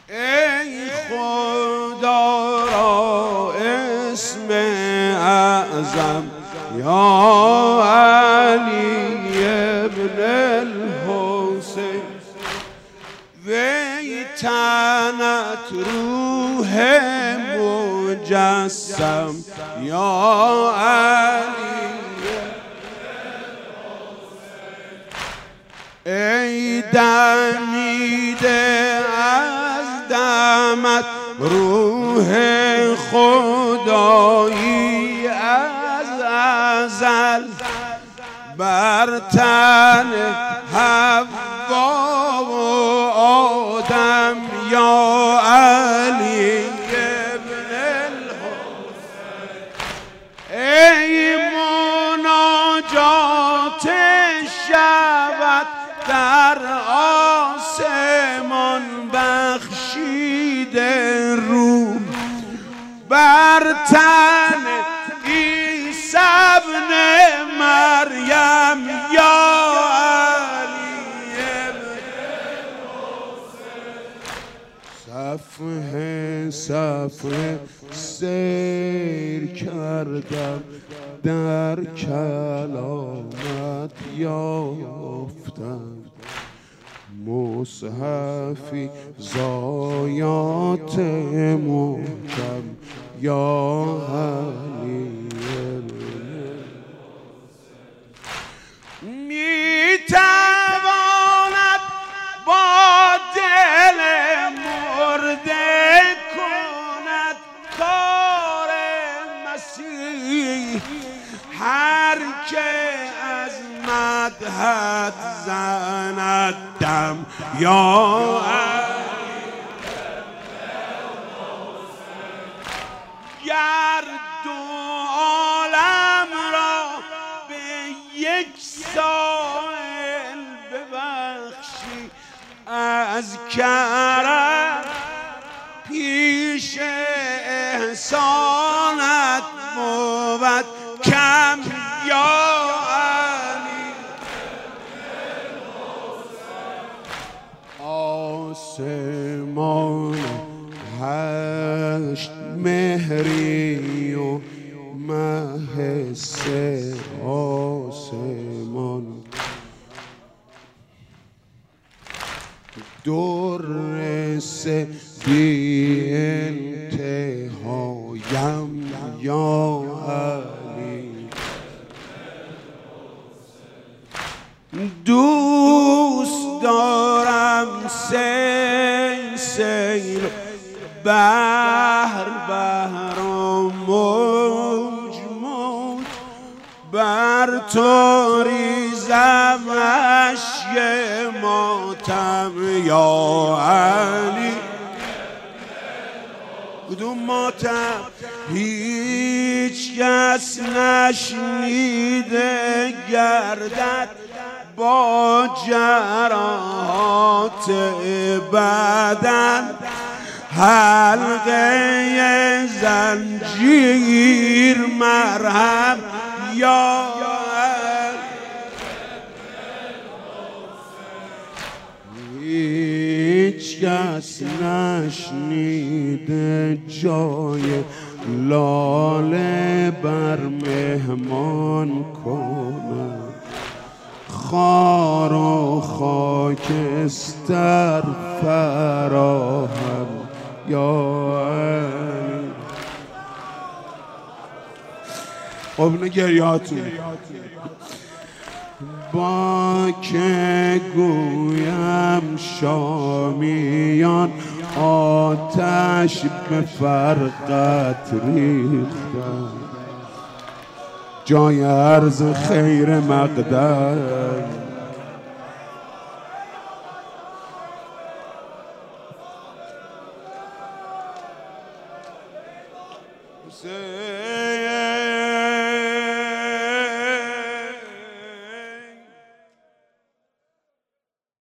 ای خدا را اسم اعظم یا علی ابن الحسین، وی تنت روح مجسم یا علی. ای دمیده از دمت روح خدایی از ازل، بر تن حوا و آدم یا علی ابن الحسین. ای مناجات شبت در آسمان بخشیده روح، بر تن عیسی ابن مریم یا علی ابن الحسین. صفحه سیر کردم در کلامت یافتم، مصحفی زایات محکم یا علی. می تواند با دل مرده کند کار مسیح، هر که از مدحت زند دم یا علی. گر دو عالم را به یک سائل ببخشی، از کرم پیش احسانت بود کم یا علی. آسمان هشت مهری و مه سه آسمان، در سه بی انتهایم یا علی. دوست دارم سیل بحر و موج موج، بر تو ریزم اشک ماتم یا علی. کدوم ماتم؟ هیچ کس نشنیده گردد با جراحات بدن، حلقه زنجیر مرهم یا هیچ کس نشنیده جای لاله بر مهمان کنه، خار و خاکستر فراهم یا علی. خب نگریاتون با که گویم شامیان آتش به فرقت ریختن، جای عرض خیر مقدم. حسین